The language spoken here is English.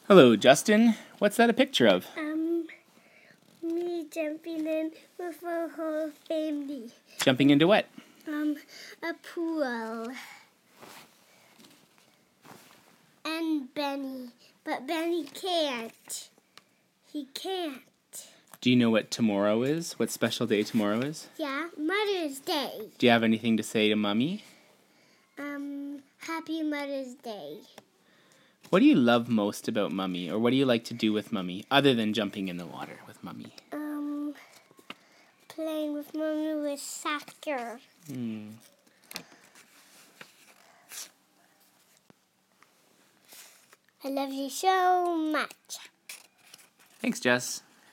Hello, Justin. What's that a picture of? Me jumping in with a whole family. Jumping into what? A pool. And Benny. But Benny can't. He can't. Do you know what tomorrow is? What special day tomorrow is? Yeah, Mother's Day. Do you have anything to say to Mummy? Happy Mother's Day. What do you love most about Mummy? Or what do you like to do with Mummy, other than jumping in the water with Mummy? Playing with Mommy with soccer. I love you so much. Thanks, Jess.